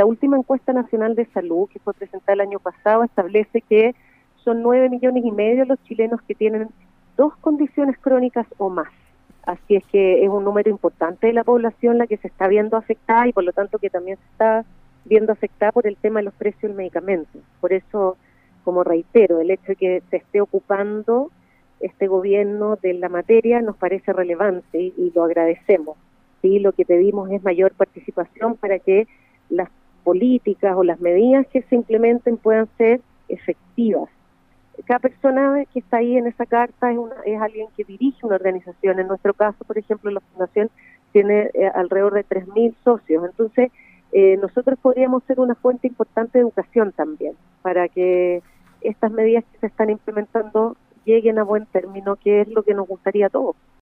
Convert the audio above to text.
la última encuesta nacional de salud que fue presentada el año pasado establece que son 9,5 millones los chilenos que tienen 2 condiciones crónicas o más. Así es que es un número importante de la población la que se está viendo afectada y por lo tanto que también se está viendo afectada por el tema de los precios del medicamento. Por eso, como reitero, el hecho de que se esté ocupando este gobierno de la materia nos parece relevante y lo agradecemos. Sí, lo que pedimos es mayor participación para que las políticas o las medidas que se implementen puedan ser efectivas. Cada persona que está ahí en esa carta es alguien que dirige una organización. En nuestro caso, por ejemplo, la fundación tiene alrededor de 3.000 socios. Entonces, nosotros podríamos ser una fuente importante de educación también, para que estas medidas que se están implementando lleguen a buen término, que es lo que nos gustaría a todos.